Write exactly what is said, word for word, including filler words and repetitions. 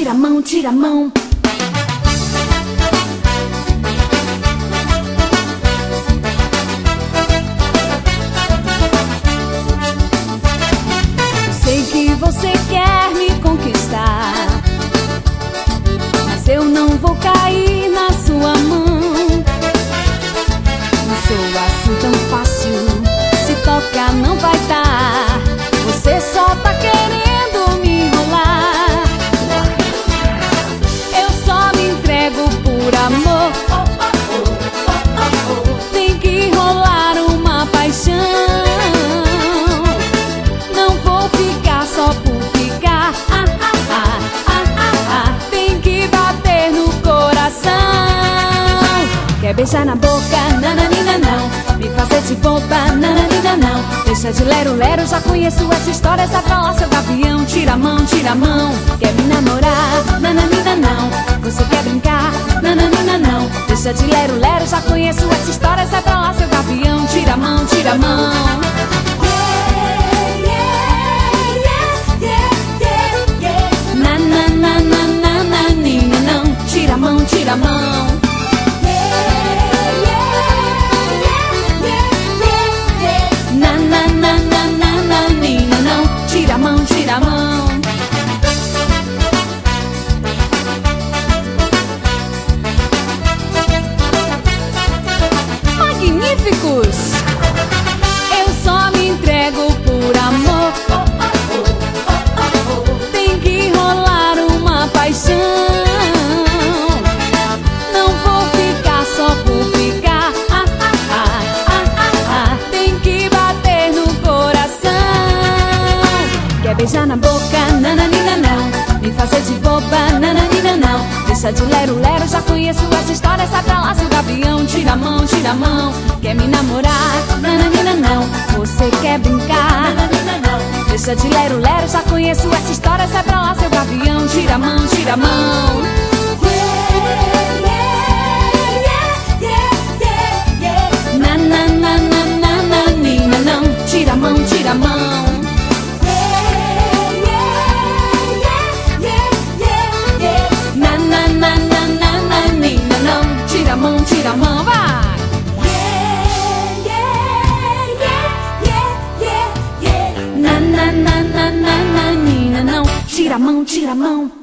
tira a mão, tira a mão. Sei que você quer me conquistar, mas eu não vou cair na sua mão. Não sou assim tão fácil, se tocar não vai dar. Você só tá querendo me enrolar. Eu só me entrego por amor. Tem que rolar uma paixão. Não vou ficar só por ficar. Ah, ah, ah, ah, ah, ah. Tem que bater no coração. Quer beijar na boca? Nananina não. Me fazer de boba? Nananina não. Deixa de lero-lero, já conheço essa história. Sai pra lá, seu gavião. Tira a mão, tira a mão. Quer me namorar? Nananina não. Você quer brincar? Nananina não. Deixa de lero-lero, já conheço essa história. Sai pra lá, seu gavião. Tira a mão, tira a mão. Nananina não. Tira a mão, tira a mão. Nananina não. Tira a mão, tira a mão. Magníficos! Eu só me entrego por amor. Tem que rolar uma paixão. Não vou ficar só por ficar. Ah, ah, ah, ah, ah, ah. Tem que bater no coração. Quer beijar na boca? Nananina não. Me fazer de boba? Nananina não. Deixa de lero-lero, já conheço essa história. Sai pra lá, seu gavião. Tira a mão, tira a mão. Quer me namorar? Nananina não. Você quer brincar? Nananina não. Deixa de lero-lero, já conheço essa história. Sai pra lá, seu gavião. Tira a mão, tira a mão. Nananina não. Tira a mão, tira a mão. Nananina não. Tira a mão, tira a mão, vai! Nananina não. Tira a mão, tira a mão.